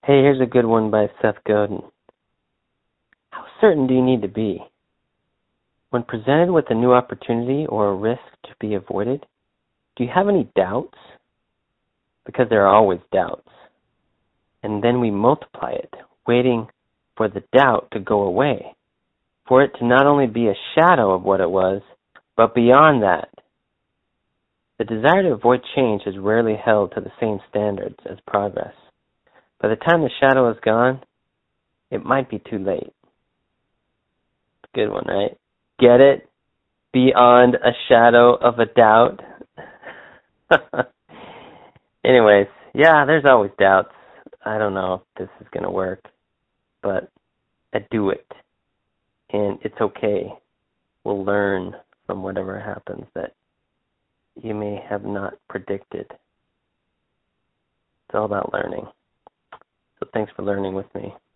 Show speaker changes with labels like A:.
A: Hey, here's a good one by Seth Godin. How certain do you need to be? When presented with a new opportunity or a risk to be avoided, do you have any doubts? Because there are always doubts. And then we multiply it, waiting for the doubt to go away, for it to not only be a shadow of what it was, but beyond that. The desire to avoid change is rarely held to the same standards as progress. By the time the shadow is gone, it might be too late. Good one, right? Get it? Beyond a shadow of a doubt. Anyways, yeah, there's always doubts. I don't know if this is going to work, but I do it. And it's okay. We'll learn from whatever happens that you may have not predicted. It's all about learning. So thanks for learning with me.